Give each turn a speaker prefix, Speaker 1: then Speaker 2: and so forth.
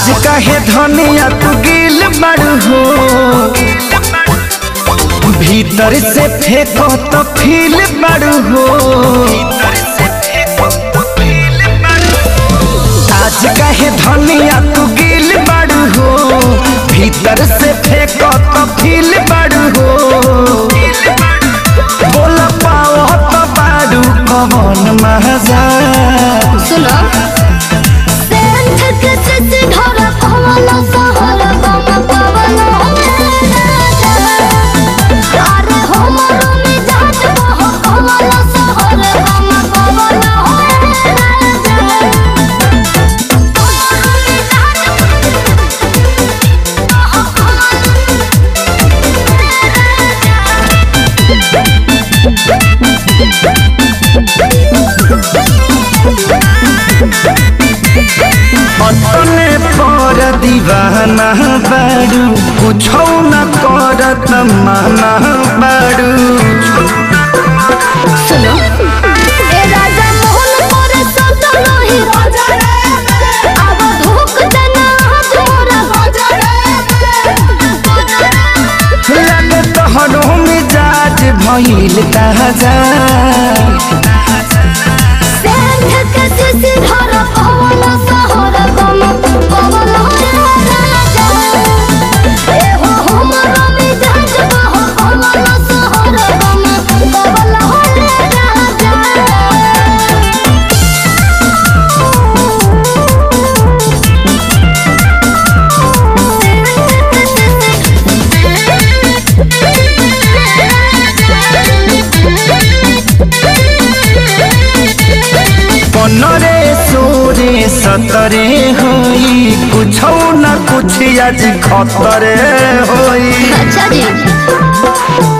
Speaker 1: आज काहे धनिया तू गिल बड़ू हो, भीतर से फेंको तो फील बड़ू हो। आज काहे धनिया तू गिल बड़ू हो, भीतर से फेंको तो फील बड़ू हो। बोल पाओ तो बाड़ू कौन मजा
Speaker 2: सुनो
Speaker 1: अपने पर दीवाना बाड़ू, कुछो न करत माना बाड़ू।
Speaker 2: सुनो ए राजा मोहन मोरे संत नहीं राजा रे, अब धोख देना तोरा राजा रे।
Speaker 1: लगे तोहरो मिजाज भइल ताजा, नरे सोरे सतरे होई, कुछो न कुछ आज खतरे होई।
Speaker 2: अच्छा जी